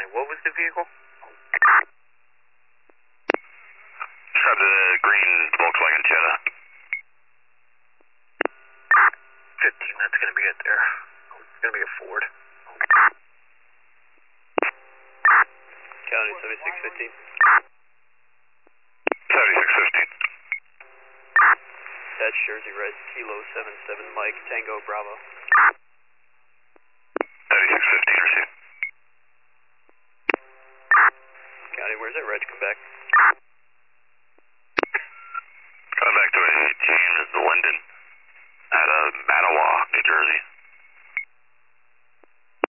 What was the vehicle? Describe the green Volkswagen Jetta. 15, that's going to be it there. It's going to be a Ford. County 7615. 7615. That's Jersey Red, Kilo 77 Mike, Tango Bravo. 7615, received. County, where's that reg come back?